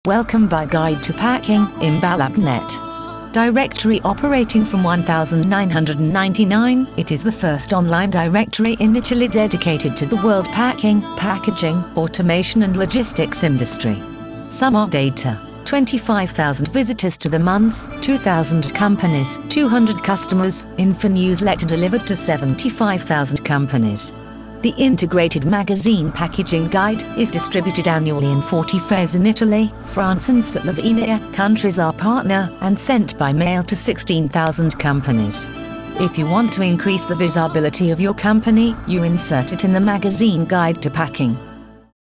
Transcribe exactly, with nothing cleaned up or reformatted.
Welcome by Guide to Packing in Balabnet. Directory operating from one thousand nine hundred ninety-nine, it is the first online directory in Italy dedicated to the world packing, packaging, automation and logistics industry. Summer data: twenty-five thousand visitors to the month, two thousand companies, two hundred customers, info newsletter delivered to seventy-five thousand companies. The integrated magazine packaging guide is distributed annually in forty fairs in Italy, France and Slovenia. Countries are partner and sent by mail to sixteen thousand companies. If you want to increase the visibility of your company, you insert it in the magazine Guide to Packing.